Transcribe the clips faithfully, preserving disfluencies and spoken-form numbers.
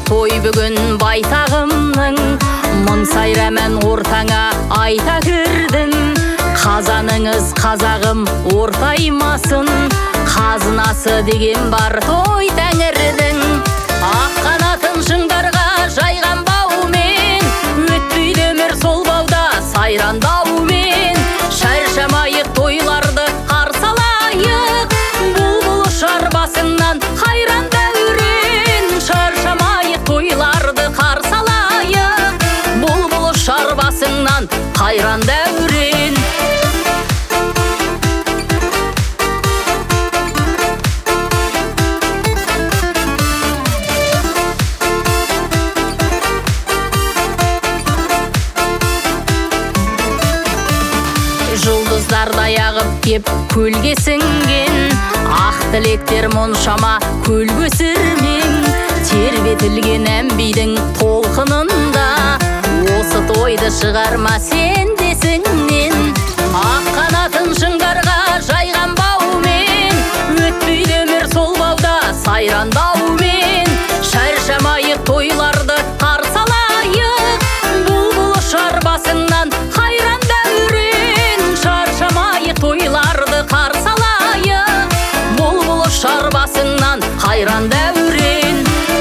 той бүгін байтағымның, мың сайрамен ортаңа айта кірдім. Қазаныңыз қазағым ортаймасын, қазынасы деген бар той тәңірдің. Ақ қанатын шыңдарға жайған баумен, өтпейді өмір сол бауда сайрандаумен. Шаршамайық тойларды қарсы алайық, бұлбұл ұшар басыңнан хайран дәурен. Шаршамайық тойларды қарсы алайық, бұлбұл ұшар басыңнан хайран дәурен. Жұлдыздардай ағып кеп көлге сіңген, ақ тілектер мұншама көл көсірмең. Тербетілген әмбейдің толқынында, осы тойды шығарма сен десіңнен. Ақ қанатын шыңдарға жайған баумен, өтпейді өмір сол бауда сайрандаумен. Шаршамайық тойларды қарсы алайық, бұлбұл ұшар басыңнан хайран дәурен. Шаршамайық тойларды қарсы алайық, бұлбұл ұшар басыңнан хайран дәурен.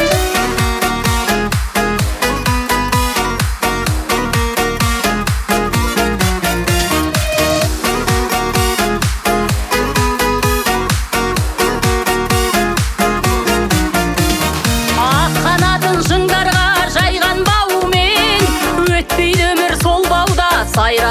Ақ қанатын шыңдарға жайған баумен, өтпейді өмір сол бауда сайрандаумен.